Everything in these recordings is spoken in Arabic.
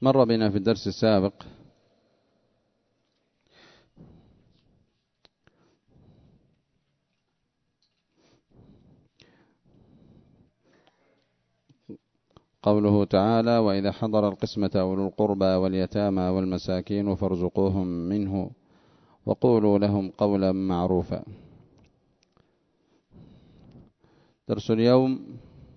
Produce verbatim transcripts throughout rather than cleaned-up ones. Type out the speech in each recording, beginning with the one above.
مر بنا في الدرس السابق قوله تعالى: وإذا حضر القسمة أولو القربى واليتامى والمساكين فارزقوهم منه وقولوا لهم قولا معروفا. درس اليوم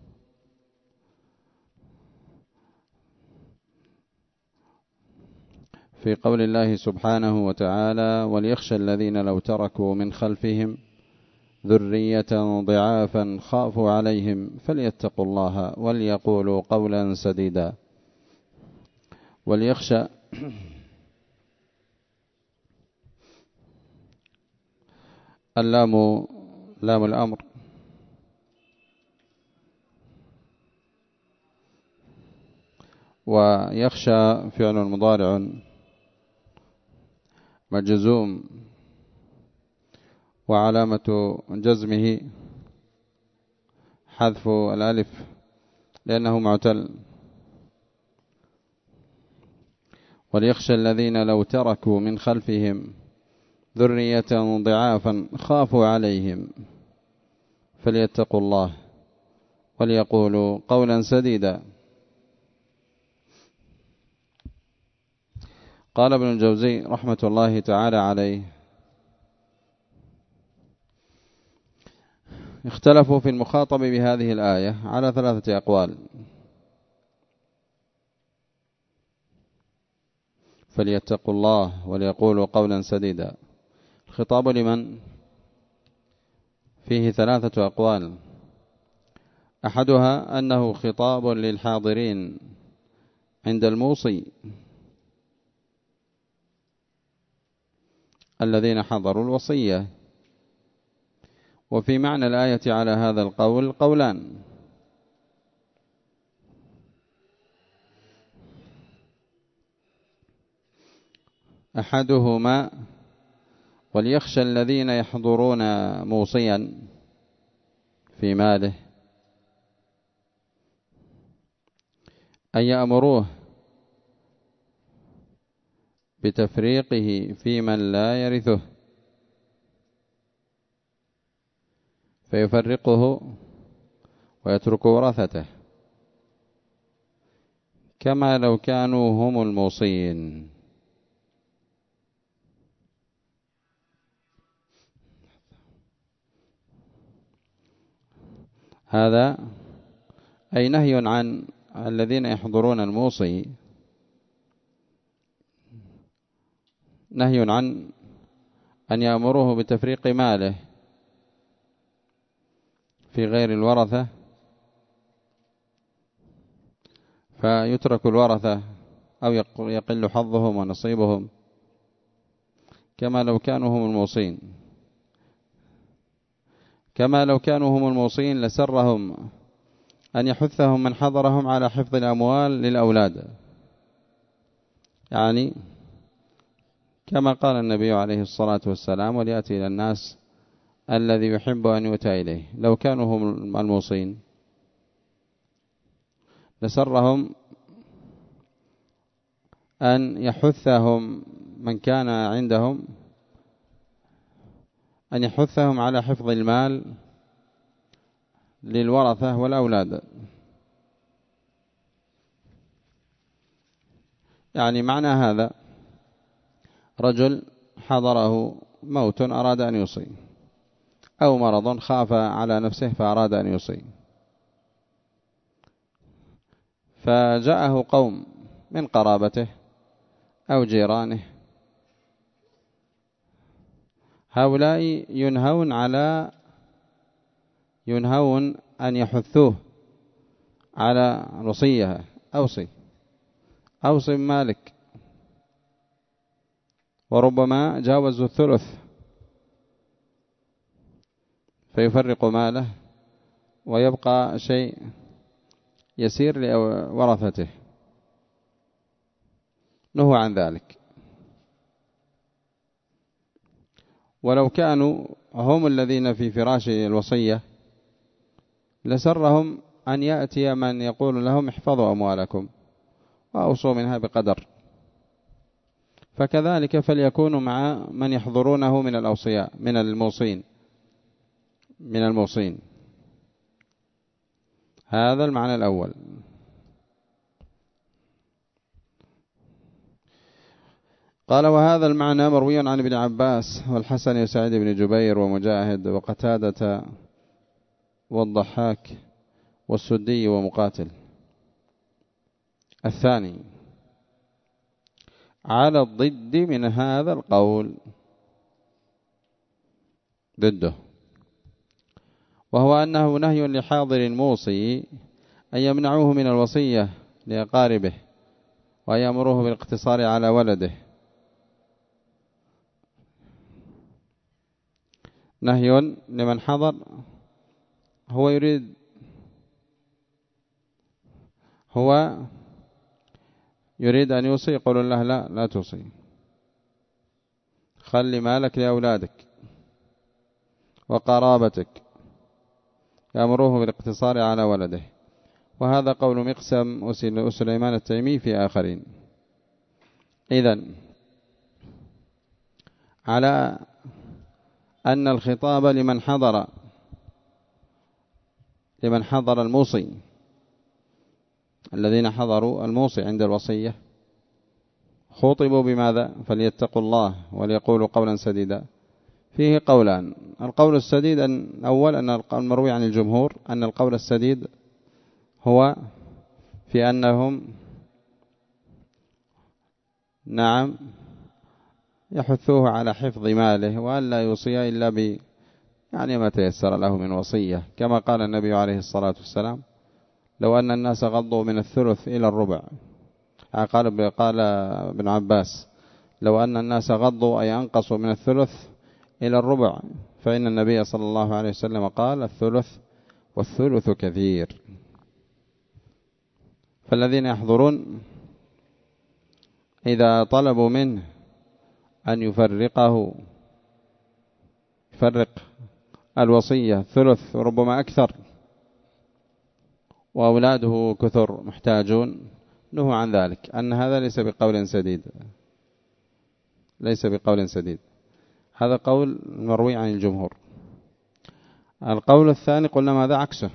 في قول الله سبحانه وتعالى: وليخشى الذين لو تركوا من خلفهم ذرية ضعافا خافوا عليهم فليتقوا الله وليقولوا قولا سديدا. وليخشى اللام لام الأمر، ويخشى فعل مضارع مجزوم وعلامة جزمه حذف الألف لأنه معتل. وليخشى الذين لو تركوا من خلفهم ذرية ضعافا خافوا عليهم فليتقوا الله وليقولوا قولا سديدا. قال ابن الجوزي رحمة الله تعالى عليه: اختلفوا في المخاطب بهذه الآية على ثلاثة أقوال. فليتقوا الله وليقولوا قولا سديدا، الخطاب لمن؟ فيه ثلاثة أقوال. أحدها أنه خطاب للحاضرين عند الموصي الذين حضروا الوصية. وفي معنى الآية على هذا القول قولان: أحدهما وليخشى الذين يحضرون موصيا في ماله أن يأمروه بتفريقه في من لا يرثه فيفرقه ويترك ورثته كما لو كانوا هم الموصين. هذا أي نهي عن الذين يحضرون الموصي، نهي عن أن يأمروه بتفريق ماله في غير الورثة فيترك الورثة أو يقل حظهم ونصيبهم كما لو كانوا هم الموصين. كما لو كانوا هم الموصين لسرهم أن يحثهم من حضرهم على حفظ الأموال للأولاد، يعني كما قال النبي عليه الصلاة والسلام: وليأتي إلى الناس الذي يحب أن يؤتى إليه. لو كانوا هم الموصين لسرهم أن يحثهم من كان عندهم أن يحثهم على حفظ المال للورثة والأولاد. يعني معنى هذا: رجل حضره موت أراد أن يوصي، أو مرض خاف على نفسه فأراد أن يوصي، فجاءه قوم من قرابته أو جيرانه، هؤلاء ينهون على ينهون أن يحثوه على وصية: أوصي أوصي مالك، وربما جاوزوا الثلث فيفرق ماله ويبقى شيء يسير لورثته. نهوا عن ذلك. ولو كانوا هم الذين في فراش الوصية لسرهم أن يأتي من يقول لهم: احفظوا أموالكم وأوصوا منها بقدر. فكذلك فليكونوا مع من يحضرونه من الأوصياء من الموصين من الموصين هذا المعنى الأول. قال وهذا المعنى مروي عن ابن عباس والحسن وسعيد بن جبير ومجاهد وقتادة والضحاك والسدي ومقاتل. الثاني على الضد من هذا القول ضده، وهو أنه نهي لحاضر الموصي أن يمنعوه من الوصية لأقاربه وأن يأمروه بالاقتصار على ولده. نهي لمن حضر هو يريد هو يريد أن يوصي، يقول له لا لا توصي، خلي مالك لأولادك وقرابتك، يأمروه بالاقتصار على ولده. وهذا قول مقسم وسليمان التيمي في آخرين. إذن على أن الخطاب لمن حضر لمن حضر الموصي، الذين حضروا الموصي عند الوصية خطبوا بماذا؟ فليتقوا الله وليقولوا قولا سديدا. فيه قولان. القول السديد أن أول أن المروي عن الجمهور أن القول السديد هو في أنهم نعم يحثوه على حفظ ماله وأن لا يوصي إلا ب يعني ما تيسر له من وصية، كما قال النبي عليه الصلاة والسلام لو أن الناس غضوا من الثلث إلى الربع. قال قال ابن عباس لو أن الناس غضوا أي أنقصوا من الثلث إلى الربع، فإن النبي صلى الله عليه وسلم قال الثلث والثلث كثير. فالذين يحضرون إذا طلبوا منه أن يفرقه يفرق الوصية ثلث وربما أكثر وأولاده كثر محتاجون، نهوا عن ذلك، أن هذا ليس بقول سديد ليس بقول سديد هذا قول مروي عن الجمهور. القول الثاني قلنا ماذا عكسه،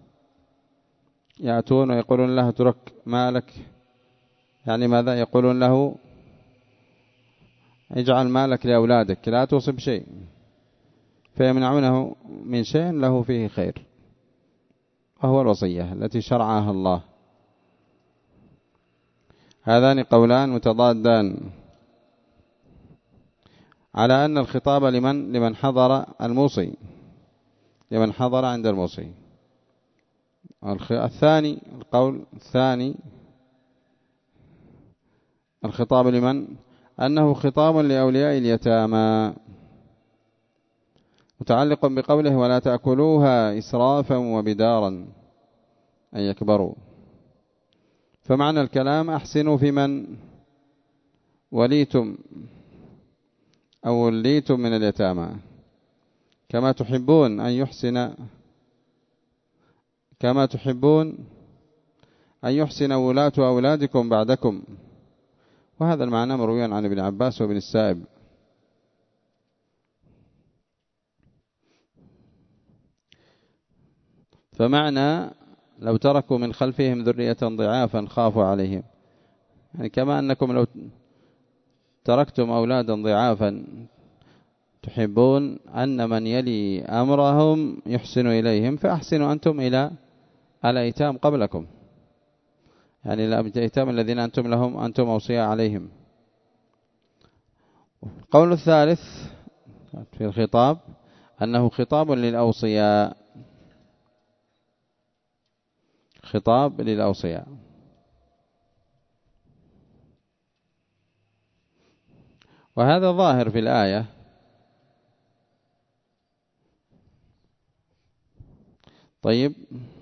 يأتون ويقولون له اترك مالك، يعني ماذا يقولون له اجعل مالك لأولادك لا توصب شيء، فيمنعونه من شيء له فيه خير وهو الوصية التي شرعها الله. هذان قولان متضادان على أن الخطاب لمن لمن حضر الموصي لمن حضر عند الموصي. الثاني القول الثاني الخطاب لمن أنه خطاب لأولياء اليتامى متعلق بقوله ولا تأكلوها إسرافا وبدارا أن يكبروا. فمعنى الكلام أحسنوا في من وليتم أو وليتم من اليتامى كما تحبون أن يحسن كما تحبون أن يحسن ولاة أولادكم بعدكم. وهذا المعنى مروي عن ابن عباس وابن السائب. فمعنى لو تركوا من خلفهم ذرية ضعافا خافوا عليهم، يعني كما أنكم لو تركتم أولادا ضعافا تحبون أن من يلي أمرهم يحسن إليهم، فأحسنوا أنتم إلى الأيتام قبلكم، يعني الأيتام الذين أنتم لهم أنتم أوصياء عليهم. القول الثالث في الخطاب أنه خطاب للأوصياء خطاب للأوصياء. وهذا ظاهر في الآية. طيب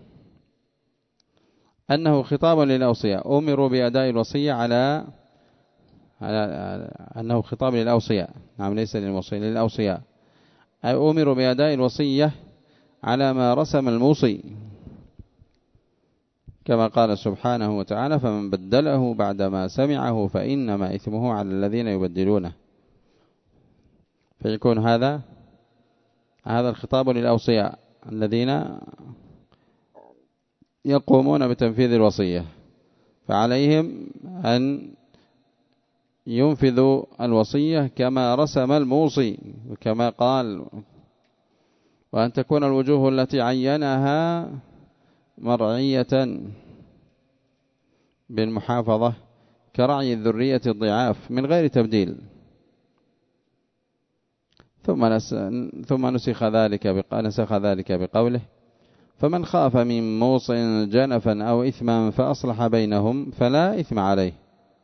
أنه خطاب للأوصياء أمروا بأداء الوصية على على أنه خطاب للأوصياء، نعم ليس للوصية للأوصياء، أي أمروا بأداء الوصية على ما رسم الموصي كما قال سبحانه وتعالى: فمن بدله بعدما سمعه فإنما إثمه على الذين يبدلونه. فيكون هذا هذا الخطاب للأوصياء الذين يقومون بتنفيذ الوصية، فعليهم أن ينفذوا الوصية كما رسم الموصي وكما قال، وأن تكون الوجوه التي عينها مرعية بالمحافظة كرعي الذرية الضعاف من غير تبديل. ثم ثم نسخ ذلك نسخ ذلك بقوله: فمن خاف من موص جنفا أو إثما فأصلح بينهم فلا إثم عليه.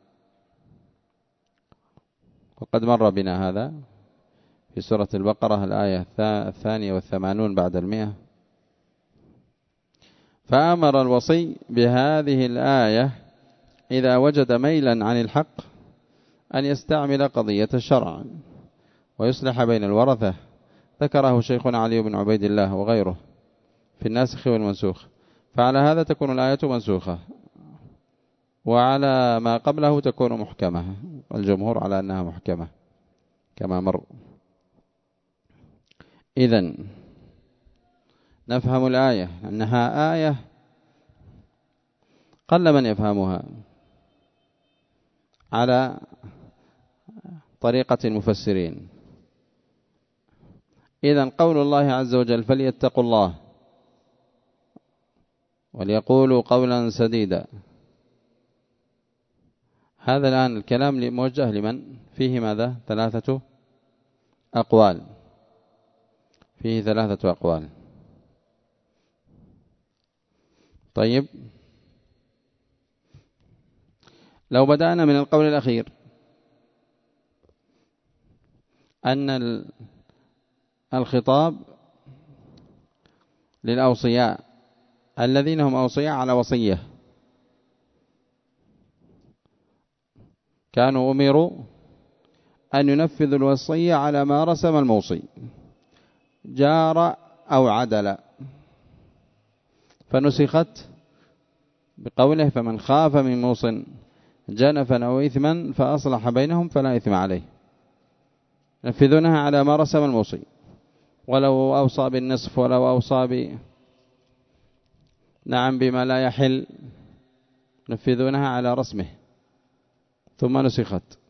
وقد مر بنا هذا في سورة البقرة الآية الثانية والثمانون بعد المئة. فأمر الوصي بهذه الآية إذا وجد ميلا عن الحق أن يستعمل قضية الشرع ويصلح بين الورثة. ذكره شيخنا علي بن عبيد الله وغيره في الناسخ والمنسوخ. فعلى هذا تكون الآية منسوخة، وعلى ما قبله تكون محكمة، الجمهور على أنها محكمة كما مر. إذن نفهم الآية أنها آية قل من يفهمها على طريقة المفسرين. إذن قول الله عز وجل: فليتقوا الله وليقولوا قولا سديدا، هذا الآن الكلام موجه لمن؟ فيه ماذا؟ ثلاثة أقوال، فيه ثلاثة أقوال. طيب، لو بدأنا من القول الأخير أن الخطاب للأوصياء الذين هم أوصياء على وصية، كانوا أمروا أن ينفذوا الوصية على ما رسم الموصي، جار أو عدل، فنسخت بقوله: فمن خاف من موص جنفا أو إثما فأصلح بينهم فلا إثم عليه. نفذونها على ما رسم الموصي، ولو أوصى بالنصف ولو أوصى ب نعم بما لا يحل، نفذونها على رسمه، ثم نسخت.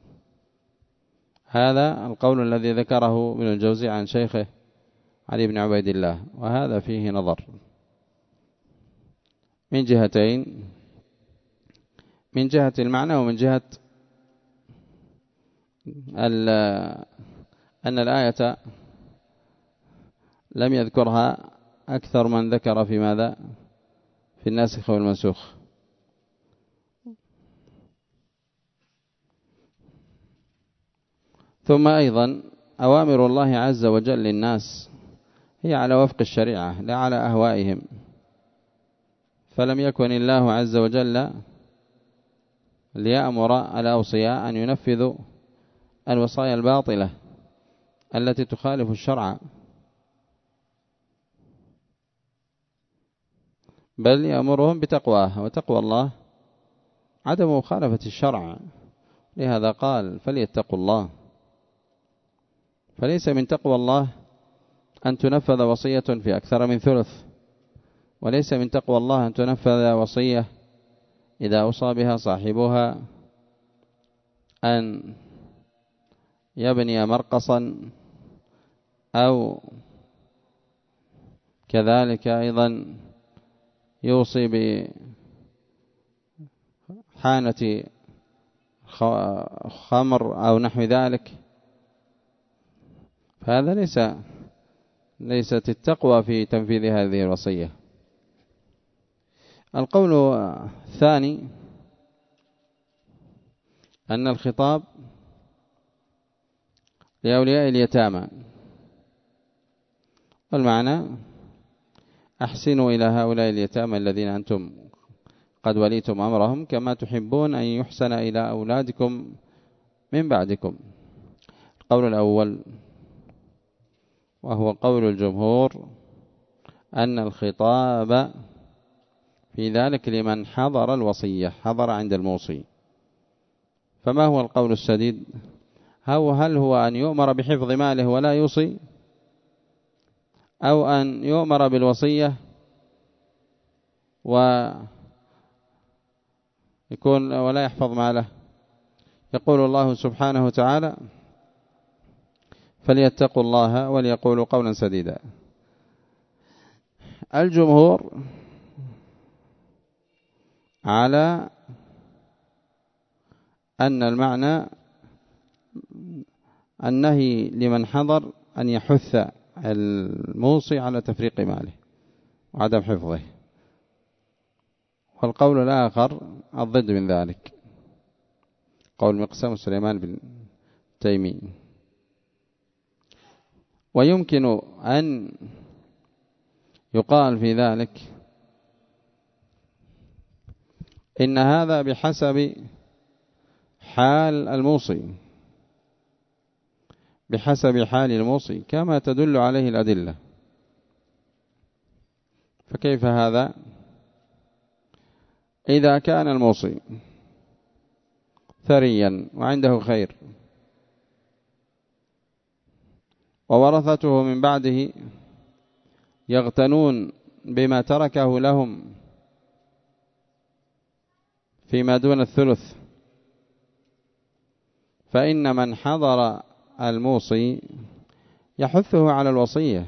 هذا القول الذي ذكره ابن الجوزي عن شيخه علي بن عبيد الله، وهذا فيه نظر من جهتين: من جهة المعنى ومن جهة أن الآية لم يذكرها أكثر من ذكر في ماذا؟ في الناسخ والمنسوخ. ثم أيضا أوامر الله عز وجل للناس هي على وفق الشريعة لا على أهوائهم، فلم يكن الله عز وجل ليأمر الأوصياء أن ينفذوا الوصايا الباطلة التي تخالف الشرع، بل يأمرهم بتقواه، وتقوى الله عدم مخالفة الشرع. لهذا قال: فليتقوا الله. فليس من تقوى الله أن تنفذ وصية في أكثر من ثلث، وليس من تقوى الله أن تنفذ وصية إذا أوصى بها صاحبها أن يبني مرقصا، أو كذلك أيضا يوصي بحانة خمر أو نحو ذلك. فهذا ليس ليست التقوى في تنفيذ هذه الوصية. القول الثاني أن الخطاب لأولياء اليتامى، والمعنى: أحسنوا إلى هؤلاء اليتامى الذين أنتم قد وليتم أمرهم كما تحبون أن يحسن إلى أولادكم من بعدكم. القول الأول وهو قول الجمهور أن الخطاب في ذلك لمن حضر الوصية، حضر عند الموصي. فما هو القول السديد؟ أو هل هو أن يؤمر بحفظ ماله ولا يوصي، أو أن يؤمر بالوصية ويكون ولا يحفظ ماله؟ يقول الله سبحانه وتعالى: فليتقوا الله وليقولوا قولا سديدا. الجمهور على أن المعنى النهي لمن حضر أن يحث الموصي على تفريق ماله وعدم حفظه، والقول الآخر الضد من ذلك، قول مقسم سليمان بن تيمي. ويمكن أن يقال في ذلك إن هذا بحسب حال الموصي، بحسب حال الموصي كما تدل عليه الأدلة. فكيف هذا؟ إذا كان الموصي ثريا وعنده خير وورثته من بعده يغتنون بما تركه لهم فيما دون الثلث، فإن من حضر الموصي يحثه على الوصية،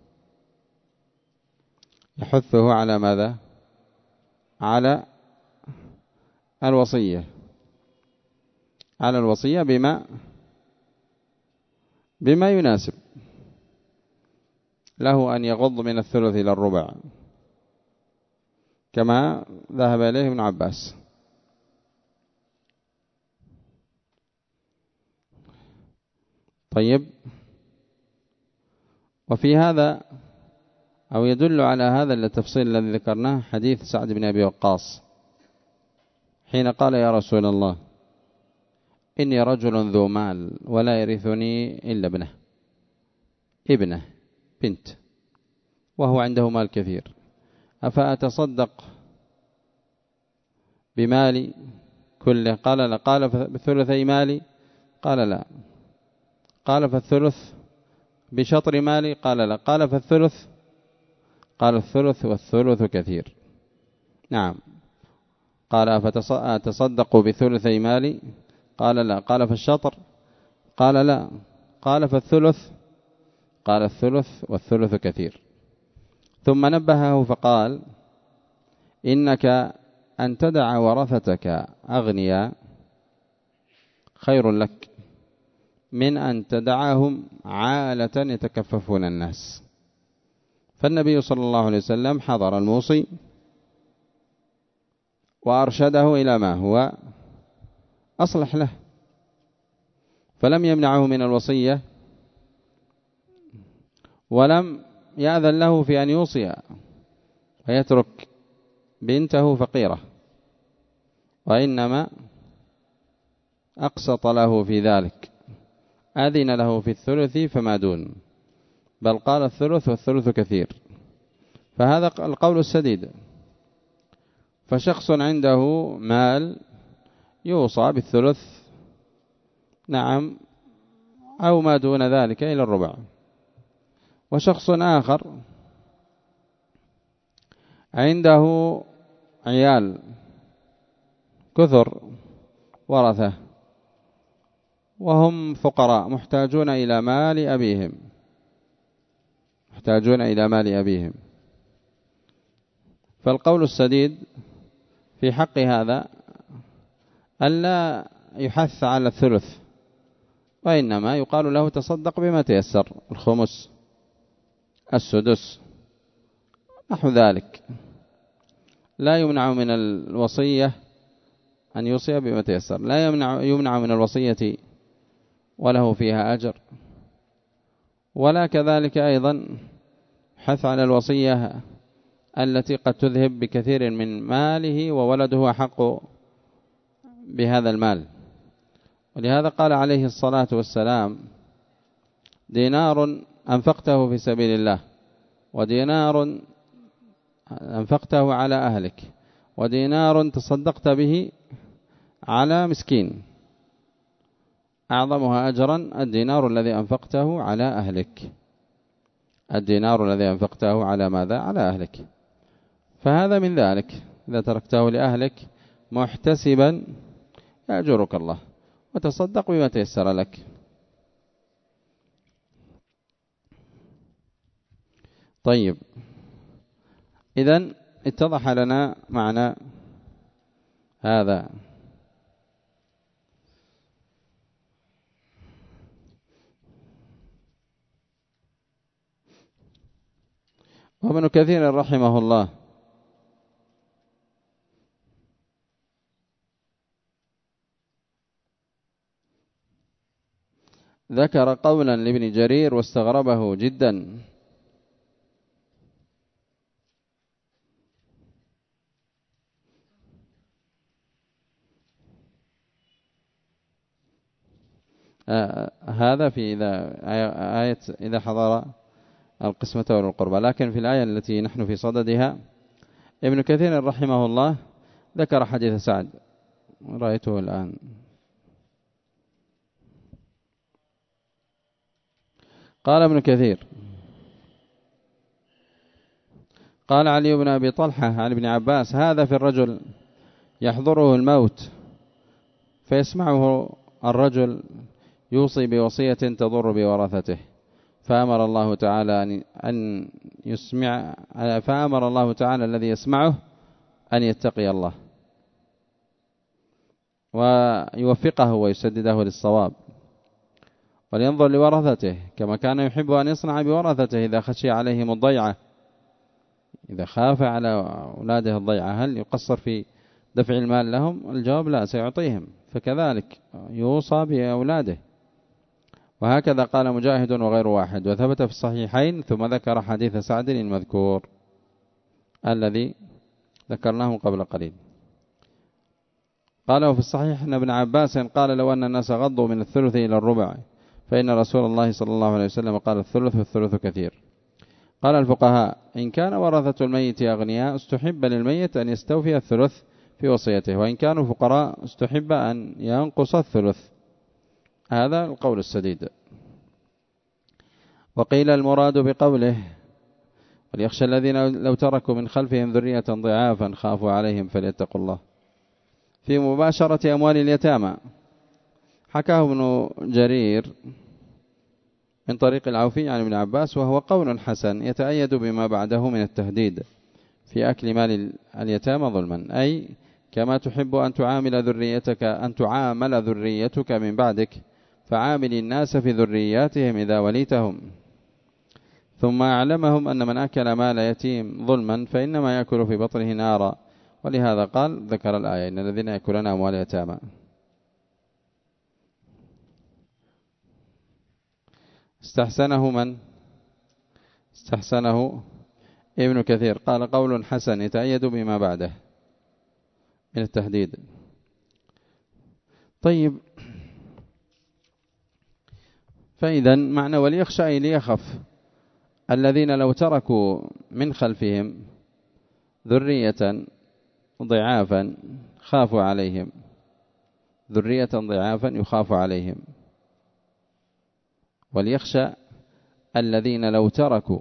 يحثه على ماذا؟ على الوصية، على الوصية بما بما يناسب له، أن يغض من الثلث إلى الربع كما ذهب إليه ابن عباس. طيب، وفي هذا أو يدل على هذا التفصيل الذي ذكرناه حديث سعد بن أبي وقاص حين قال: يا رسول الله، إني رجل ذو مال ولا يرثني إلا ابنه ابنه بنت، وهو عنده مال كثير، أفأتصدق بمالي كله؟ قال لا. قال بثلثي مالي؟ قال لا. قال فالثلث بشطر مالي؟ قال لا. قال فالثلث؟ قال الثلث والثلث كثير. نعم. قال أفتصدق بثلثي مالي؟ قال لا. قال فالشطر؟ قال لا. قال فالثلث؟ قال الثلث والثلث كثير. ثم نبهه فقال: إنك أن تدع ورثتك أغنياء خير لك من أن تدعهم عالة يتكففون الناس. فالنبي صلى الله عليه وسلم حضر الموصي وأرشده إلى ما هو أصلح له، فلم يمنعه من الوصية ولم يأذن له في أن يوصي ويترك بنته فقيرة، وإنما أقسط له في ذلك، أذن له في الثلث فما دون، بل قال الثلث والثلث كثير. فهذا القول السديد. فشخص عنده مال يوصى بالثلث، نعم، أو ما دون ذلك إلى الربع. وشخص آخر عنده عيال كثر ورثة وهم فقراء محتاجون إلى مال أبيهم، محتاجون إلى مال أبيهم. فالقول السديد في حق هذا ألا يحث على الثلث، وإنما يقال له تصدق بما تيسر، الخمس، السدس، نحو ذلك. لا يمنع من الوصية أن يوصي بما تيسر، لا يمنع يمنع من الوصية وله فيها أجر، ولا كذلك أيضا حث على الوصية التي قد تذهب بكثير من ماله وولده أحق بهذا المال. ولهذا قال عليه الصلاة والسلام: دينار أنفقته في سبيل الله ودينار أنفقته على أهلك ودينار تصدقت به على مسكين أعظمها أجرا الدينار الذي أنفقته على أهلك، الدينار الذي أنفقته على ماذا؟ على أهلك. فهذا من ذلك، إذا تركته لأهلك محتسبا يأجرك الله، وتصدق بما تيسر لك. طيب، إذن اتضح لنا معنى هذا. وابن كثير رحمه الله ذكر قولا لابن جرير واستغربه جدا، آه هذا في إذا آية إذا حضر القسمة والقربى. لكن في الآية التي نحن في صددها ابن كثير رحمه الله ذكر حديث سعد، رأيته الآن. قال ابن كثير: قال علي بن أبي طلحة عن ابن عباس: هذا في الرجل يحضره الموت فيسمعه الرجل يوصي بوصية تضر بورثته، فأمر الله تعالى أن يسمع فأمر الله تعالى الذي يسمعه أن يتقي الله ويوفقه ويسدده للصواب، ولينظر لورثته كما كان يحب أن يصنع بورثته إذا خشي عليهم الضيعة، إذا خاف على أولاده الضيعة هل يقصر في دفع المال لهم؟ الجواب لا، سيعطيهم. فكذلك يوصى بأولاده. وهكذا قال مجاهد وغير واحد. وثبت في الصحيحين، ثم ذكر حديث سعد المذكور الذي ذكرناه قبل قليل. قال في الصحيح أن ابن عباس قال: لو أن الناس غضوا من الثلث إلى الربع فإن رسول الله صلى الله عليه وسلم قال: الثلث والثلث كثير. قال الفقهاء: إن كان ورثة الميت أغنياء استحب للميت أن يستوفي الثلث في وصيته، وإن كانوا فقراء استحب أن ينقص الثلث. هذا القول السديد. وقيل المراد بقوله: وليخشى الذين لو تركوا من خلفهم ذرية ضعافا خافوا عليهم فليتقوا الله، في مباشرة أموال اليتامى. حكاه ابن جرير من طريق العوفي عن ابن عباس، وهو قول حسن يتأيد بما بعده من التهديد في أكل مال اليتامى ظلما، أي كما تحب أن تعامل ذريتك أن تعامل ذريتك من بعدك، فعامل الناس في ذرياتهم إذا وليتهم. ثم أعلمهم أن من أكل مال يتيم ظلما فإنما يأكل في بطنه نارا، ولهذا قال ذكر الآية: إن الذين يأكلون أموال يتامى. استحسنه من؟ استحسنه ابن كثير، قال قول حسن يتأيد بما بعده من التهديد. طيب، فإذا معنى وليخشى أي ليخف الذين لو تركوا من خلفهم ذرية ضعافا خافوا عليهم، ذرية ضعافا يخاف عليهم. وليخشى الذين لو تركوا،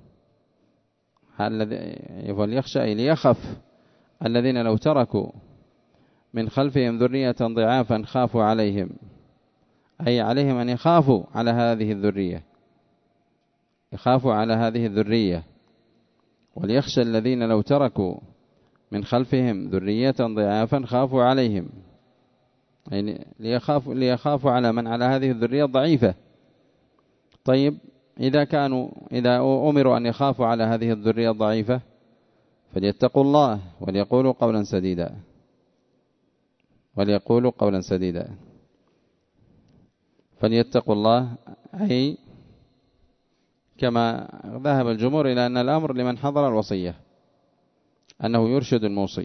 وليخشى أي ليخف الذين لو تركوا من خلفهم ذرية ضعافا خافوا عليهم، أي عليهم أن يخافوا على هذه الذرية، يخافوا على هذه الذرية. وليخشى الذين لو تركوا من خلفهم ذرية ضعافا خافوا عليهم، يعني ليخافوا, ليخافوا على من على هذه الذرية الضعيفة. طيب، إذا كانوا إذا أمروا أن يخافوا على هذه الذرية الضعيفة فليتقوا الله وليقولوا قولا سديدا، وليقولوا قولا سديدا. فليتقوا الله أي كما ذهب الجمهور إلى أن الأمر لمن حضر الوصية، أنه يرشد الموصي.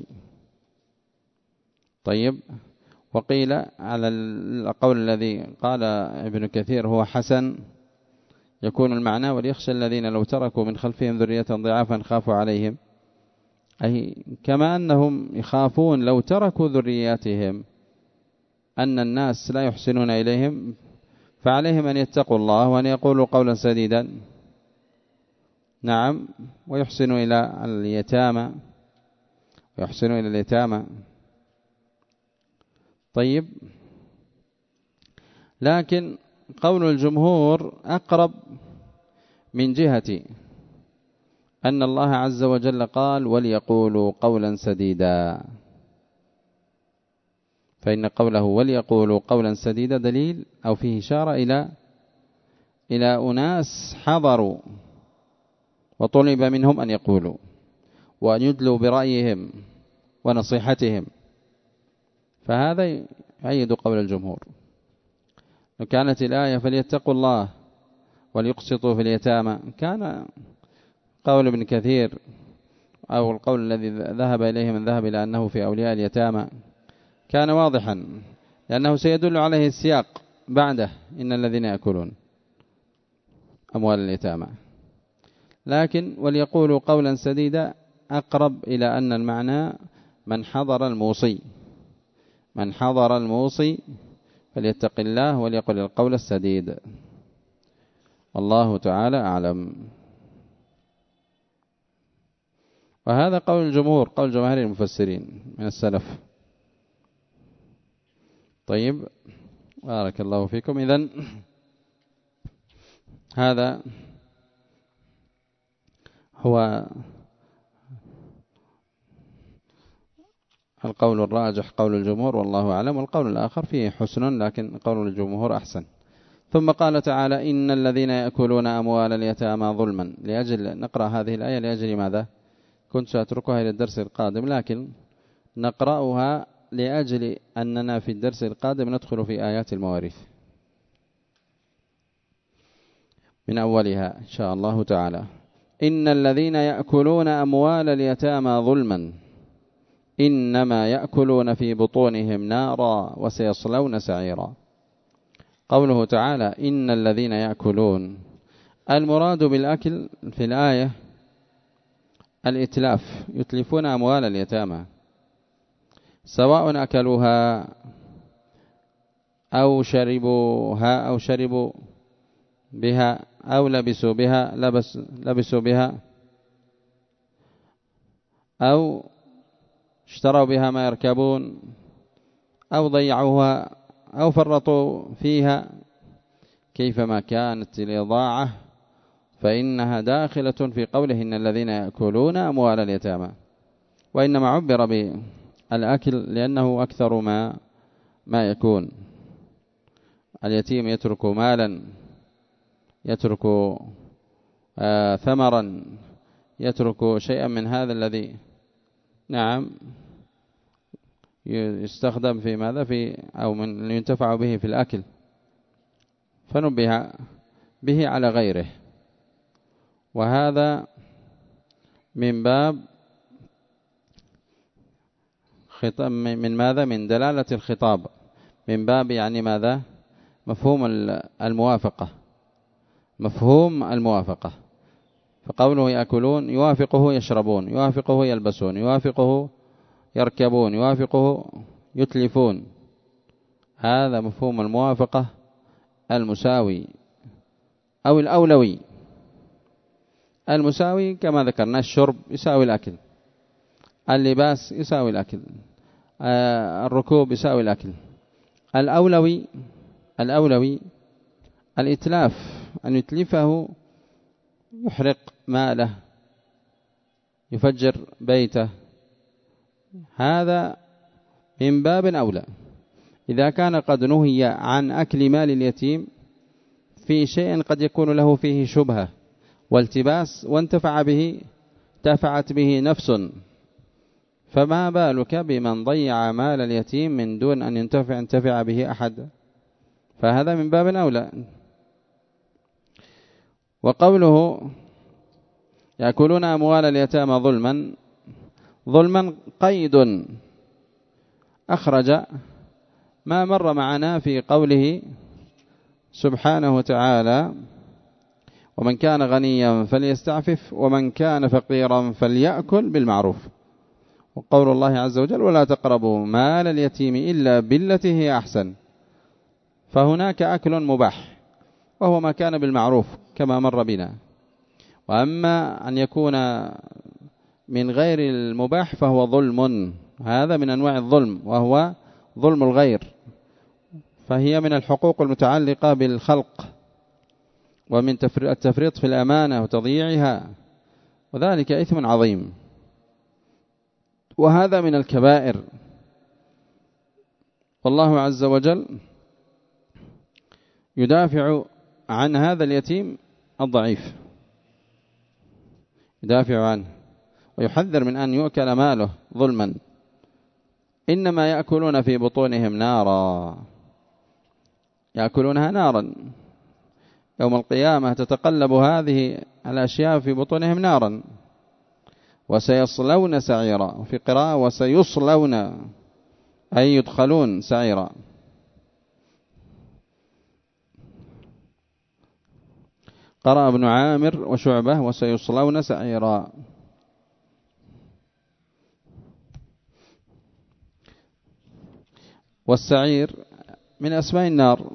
طيب، وقيل على القول الذي قال ابن كثير هو حسن، يكون المعنى وليخشى الذين لو تركوا من خلفهم ذرية ضعافا خافوا عليهم، أي كما أنهم يخافون لو تركوا ذرياتهم أن الناس لا يحسنون إليهم، فعليهم أن يتقوا الله وأن يقولوا قولا سديدا، نعم، ويحسنوا إلى اليتامى ويحسنوا إلى اليتامى. طيب، لكن قول الجمهور أقرب من جهة أن الله عز وجل قال وليقولوا قولا سديدا، فإن قوله وليقولوا قولا سديدا دليل أو فيه إشارة إلى إلى أناس حضروا وطلب منهم أن يقولوا وأن يدلوا برأيهم ونصيحتهم، فهذا يؤيد قول الجمهور. لو كانت الآية فليتقوا الله وليقسطوا في اليتامى، كان قول ابن كثير أو القول الذي ذهب إليه من ذهب إلى أنه في أولياء اليتامى كان واضحا، لأنه سيدل عليه السياق بعده إن الذين يأكلون أموال اليتامى. لكن وليقولوا قولا سديدا أقرب إلى أن المعنى من حضر الموصي من حضر الموصي فليتق الله وليقل القول السديد. الله تعالى أعلم. وهذا قول الجمهور، قول جماهير المفسرين من السلف. طيب، بارك الله فيكم. إذن هذا هو القول الراجح، قول الجمهور والله أعلم، والقول الآخر فيه حسن لكن قول الجمهور أحسن. ثم قال تعالى إن الذين يأكلون أموال اليتامى ظلما، لأجل نقرأ هذه الآية لأجل ماذا؟ كنت سأتركها إلى الدرس القادم، لكن نقرأها لأجل أننا في الدرس القادم ندخل في آيات المواريث من أولها إن شاء الله تعالى. إن الذين يأكلون أموال اليتامى ظلما إنما يأكلون في بطونهم نارا وسيصلون سعيرا. قوله تعالى إن الذين يأكلون، المراد بالأكل في الآية الإتلاف، يتلفون أموال اليتامى، سواء أكلوها أو شربوها أو شربوا بها أو لبسوا بها لبس لبسوا بها أو اشتروا بها ما يركبون أو ضيعوها أو فرطوا فيها، كيفما كانت الإضاعة فإنها داخلة في قوله إن الذين يأكلون أموال اليتامى. وإنما عبر بالأكل لأنه أكثر ما ما يكون. اليتيم يترك مالا، يترك آه ثمرا، يترك شيئا من هذا الذي نعم يستخدم في ماذا في أو من ينتفع به في الأكل، فنبه به على غيره. وهذا من باب خطاب، من ماذا؟ من دلالة الخطاب، من باب يعني ماذا؟ مفهوم الموافقة، مفهوم الموافقة. فقوله يأكلون يوافقه يشربون، يوافقه يلبسون، يوافقه يركبون، يوافقه يتلفون، هذا مفهوم الموافقة المساوي أو الأولوي. المساوي كما ذكرنا الشرب يساوي الأكل، اللباس يساوي الأكل، الركوب يساوي الأكل. الأولوي الأولوي الإتلاف، أن يتلفه، يحرق ماله، يفجر بيته، هذا من باب أولى. إذا كان قد نهي عن أكل مال اليتيم في شيء قد يكون له فيه شبهة والتباس وانتفع به تفعت به نفس، فما بالك بمن ضيع مال اليتيم من دون أن ينتفع انتفع به أحد؟ فهذا من باب أولى. وقوله يأكلون أموال اليتامى ظلما، ظلما قيد أخرج ما مر معنا في قوله سبحانه وتعالى ومن كان غنيا فليستعفف ومن كان فقيرا فليأكل بالمعروف. وقول الله عز وجل ولا تقربوا مال اليتيم إلا بالتي هي أحسن، فهناك أكل مباح وهو ما كان بالمعروف كما مر بنا، وأما أن يكون من غير المباح فهو ظلم، هذا من أنواع الظلم وهو ظلم الغير، فهي من الحقوق المتعلقة بالخلق ومن التفريط في الأمانة وتضييعها، وذلك إثم عظيم، وهذا من الكبائر. والله عز وجل يدافع عن هذا اليتيم الضعيف، يدافع عنه ويحذر من أن يؤكل ماله ظلما، إنما يأكلون في بطونهم نارا، يأكلونها نارا يوم القيامة، تتقلب هذه الأشياء في بطونهم نارا، وسيصلون سعيرا، وفي قراءة وسيصلون أي يدخلون سعيرا. قرأ ابن عامر وشعبة وسيصلون سعيرا. والسعير من أسماء النار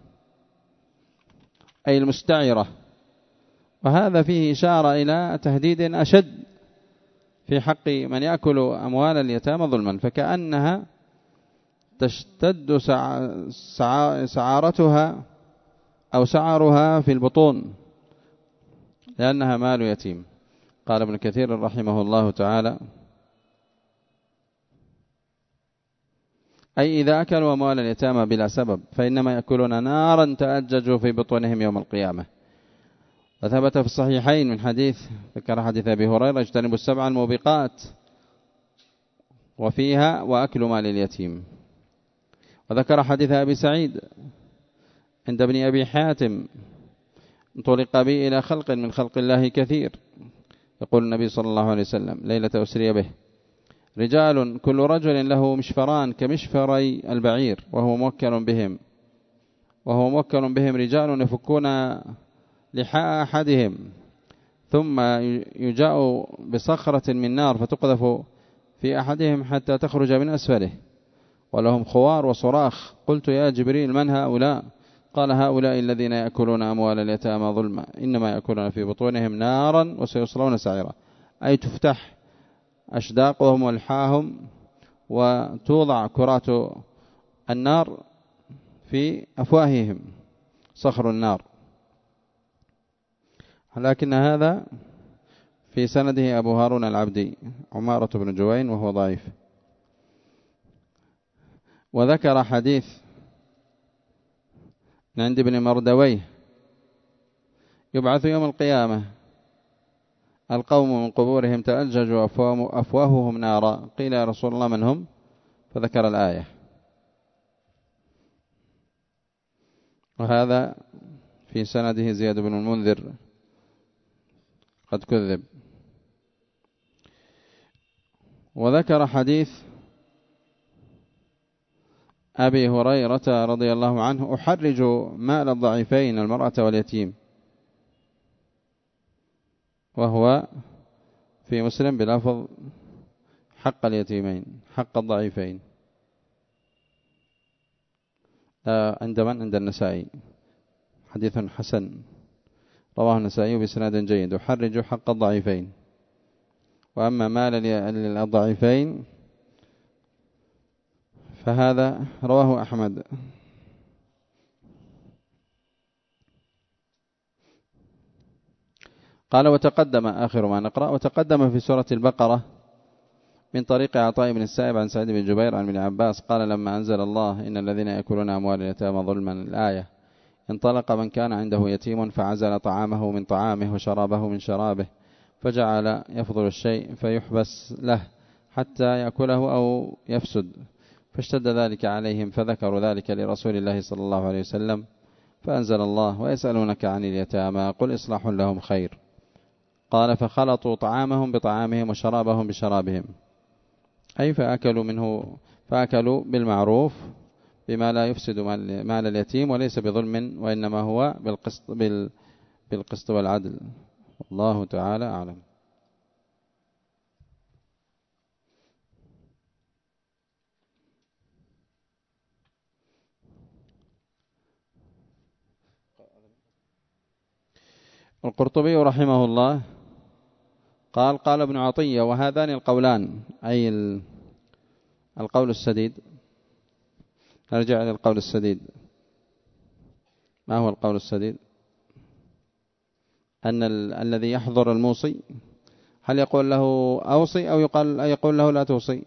أي المستعرة، وهذا فيه إشارة إلى تهديد أشد في حق من يأكل أموال اليتامى ظلما، فكأنها تشتد سعارتها أو سعرها في البطون لأنها مال يتيم. قال ابن كثير رحمه الله تعالى أي إذا أكلوا أموال اليتامى بلا سبب فإنما يأكلون نارا تأجج في بطونهم يوم القيامة. وثبت في الصحيحين من حديث ذكر حديث أبي هريرة اجتنبوا السبع الموبقات، وفيها وأكل مال اليتيم. وذكر حديث أبي سعيد عند ابن أبي حاتم انطلق بي إلى خلق من خلق الله كثير، يقول النبي صلى الله عليه وسلم ليلة أسري به رجال كل رجل له مشفران كمشفري البعير وهو موكل بهم وهو موكل بهم رجال يفكون لحاء أحدهم ثم يجاء بصخرة من نار فتقذف في أحدهم حتى تخرج من أسفله ولهم خوار وصراخ. قلت يا جبريل من هؤلاء؟ قال هؤلاء الذين يأكلون أموال اليتامى ظلما إنما يأكلون في بطونهم نارا وسيصلون سعيرا، أي تفتح أشداقهم والحاهم وتوضع كرات النار في أفواههم صخر النار. لكن هذا في سنده أبو هارون العبدي عمارة بن جوين وهو ضعيف. وذكر حديث عند ابن مردويه يبعث يوم القيامة القوم من قبورهم تأجج أفواههم نارا، قيل يا رسول الله من هم؟ فذكر الآية. وهذا في سنده زياد بن المنذر قد كذب. وذكر حديث أبي هريرة رضي الله عنه أحرج مال الضعيفين المرأة واليتيم، وهو في مسلم بلفظ حق اليتيمين حق الضعيفين، عند من؟ عند النسائي، حديث حسن رواه النسائي بسناد جيد أحرج حق الضعيفين. وأما مال الضعيفين فهذا رواه أحمد. قال وتقدم آخر ما نقرأ وتقدم في سورة البقرة من طريق عطاء بن السائب عن سعيد بن جبير عن ابن عباس قال لما أنزل الله إن الذين يأكلون أموال اليتامى ظلما الآية انطلق من كان عنده يتيم فعزل طعامه من طعامه وشرابه من شرابه فجعل يفضل الشيء فيحبس له حتى يأكله أو يفسد، فاشتد ذلك عليهم فذكروا ذلك لرسول الله صلى الله عليه وسلم فأنزل الله ويسألونك عن اليتامى قل إصلاح لهم خير. قال فخلطوا طعامهم بطعامهم وشرابهم بشرابهم، أي فأكلوا منه فأكلوا بالمعروف بما لا يفسد مال اليتيم وليس بظلم وإنما هو بالقسط, بالقسط والعدل. الله تعالى أعلم. القرطبي رحمه الله قال قال ابن عطية وهذان القولان، أي القول السديد. نرجع إلى القول السديد. ما هو القول السديد؟ أن الذي يحضر الموصي هل يقول له أوصي أو يقال يقول له لا توصي؟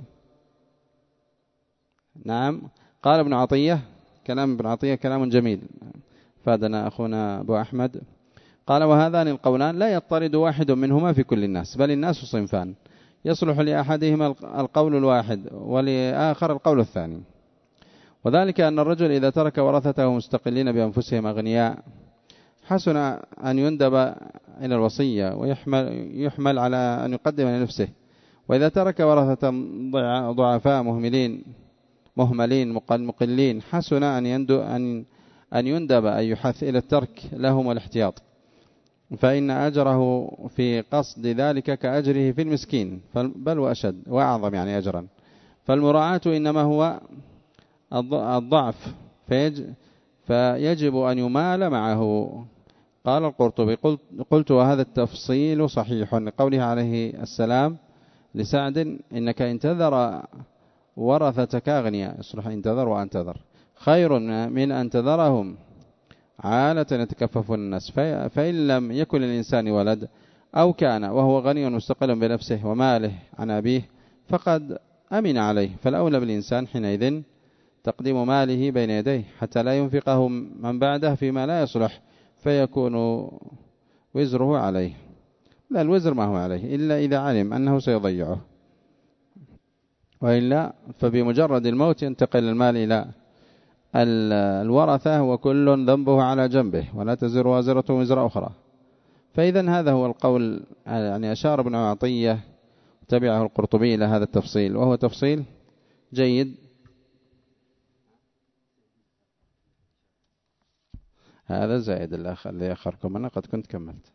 نعم. قال ابن عطية، كلام ابن عطية كلام جميل فادنا أخونا أبو أحمد. قال وهذان القولان لا يضطرد واحد منهما في كل الناس، بل الناس صنفان، يصلح لأحدهما القول الواحد ولآخر القول الثاني. وذلك أن الرجل إذا ترك ورثته مستقلين بأنفسهم أغنياء حسن أن يندب إلى الوصية ويحمل يحمل على أن يقدم لنفسه. وإذا ترك ورثة ضعفاء مهملين مهملين مقلين حسن أن أن يندب أن يحث إلى الترك لهم والاحتياط، فإن أجره في قصد ذلك كأجره في المسكين، بل وأشد وأعظم يعني أجرا. فالمراعاة إنما هو الضعف، فيجب أن يمال معه. قال القرطبي قلت, قلت وهذا التفصيل صحيح لقوله عليه السلام لسعد إنك انتظر ورثتك أغنياء، يصلح انتظر وأنتظر خير من أن تذرهم عالة يتكففون الناس. فإن لم يكن للإنسان ولد أو كان وهو غني مستقل بنفسه وماله عن أبيه فقد أمن عليه، فالأولى بالإنسان حينئذ تقديم ماله بين يديه حتى لا ينفقه من بعده فيما لا يصلح فيكون وزره عليه. لا، الوزر ما هو عليه إلا إذا علم أنه سيضيعه، وإلا فبمجرد الموت ينتقل المال إلى الورثة وكل ذنبه على جنبه ولا تزر وازرة وزر أخرى. فإذا هذا هو القول، يعني أشار ابن عطية تبعه القرطبي إلى هذا التفصيل، وهو تفصيل جيد. هذا زائد الأخ اللي أخركم، أنا قد كنت كملت.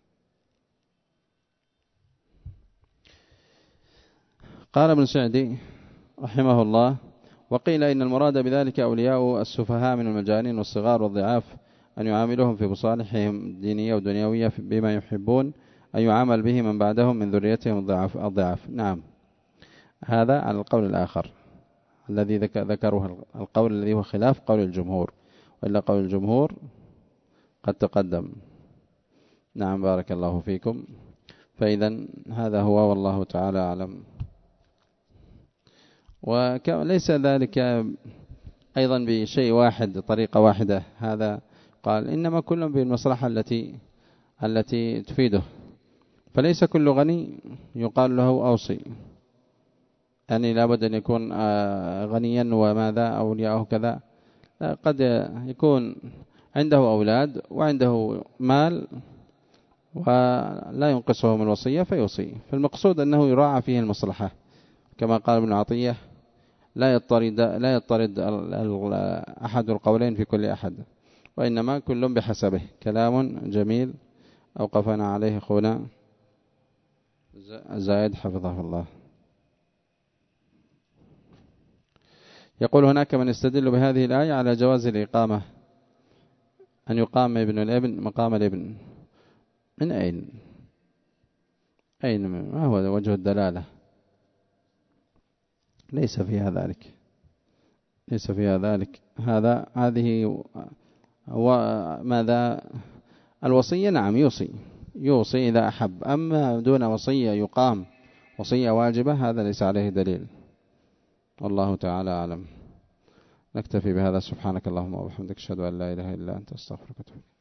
قال ابن سعدي رحمه الله وقيل إن المراد بذلك أولياء السفهاء من المجانين والصغار والضعاف أن يعاملهم في مصالحهم الدينية والدنيوية بما يحبون أن يعامل به من بعدهم من ذريتهم الضعاف, الضعاف. نعم، هذا على القول الآخر الذي ذكره، القول الذي هو خلاف قول الجمهور، وإلا قول الجمهور قد تقدم. نعم، بارك الله فيكم. فإذا هذا هو والله تعالى أعلم. وليس ذلك أيضا بشيء واحد طريقة واحدة، هذا قال إنما كل بالمصلحة التي التي تفيده، فليس كل غني يقال له أوصي، يعني لابد أن يكون غنيا وماذا أولياءه كذا. قد يكون عنده أولاد وعنده مال ولا ينقصه من الوصية فيوصي، فالمقصود أنه يراعى فيه المصلحة كما قال ابن عطية لا يضطرد لا يضطرد أحد القولين في كل أحد، وإنما كل بحسبه. كلام جميل أوقفنا عليه أخونا زايد حفظه الله. يقول هناك من يستدل بهذه الآية على جواز الإقامة، أن يقام ابن الابن مقام الابن. من أين أين ما هو وجه الدلالة؟ ليس فيها ذلك، ليس فيها ذلك. هذا هذه وماذا الوصية؟ نعم يوصي يوصي إذا أحب، أما دون وصية يقام وصية واجبة هذا ليس عليه دليل. والله تعالى أعلم. نكتفي بهذا. سبحانك اللهم وبحمدك أشهد أن لا إله إلا أنت أستغفرك وأتوب إليك.